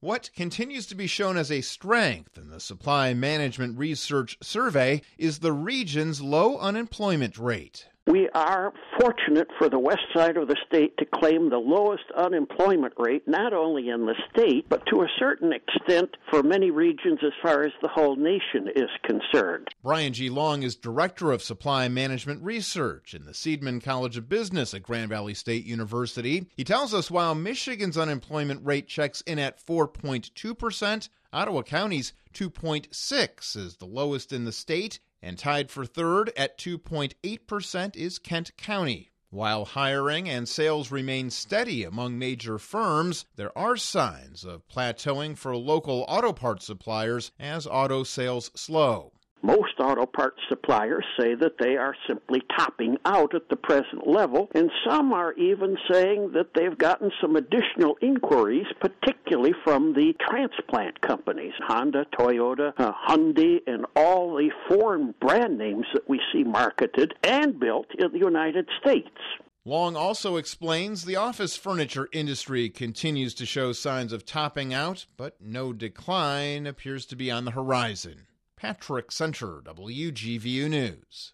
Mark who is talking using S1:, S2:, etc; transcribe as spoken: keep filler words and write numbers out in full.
S1: What continues to be shown as a strength in the Supply Management Research Survey is the region's low unemployment rate.
S2: We are fortunate for the west side of the state to claim the lowest unemployment rate, not only in the state, but to a certain extent for many regions as far as the whole nation is concerned.
S1: Brian G. Long is Director of Supply Management Research in the Seidman College of Business at Grand Valley State University. He tells us while Michigan's unemployment rate checks in at four point two percent, Ottawa County's two point six is the lowest in the state, and tied for third at two point eight percent is Kent County. While hiring and sales remain steady among major firms, there are signs of plateauing for local auto parts suppliers as auto sales slow.
S2: Most auto parts suppliers say that they are simply topping out at the present level, and some are even saying that they've gotten some additional inquiries, particularly from the transplant companies, Honda, Toyota, uh, Hyundai, and all the foreign brand names that we see marketed and built in the United States.
S1: Long also explains the office furniture industry continues to show signs of topping out, but no decline appears to be on the horizon. Patrick Center, W G V U News.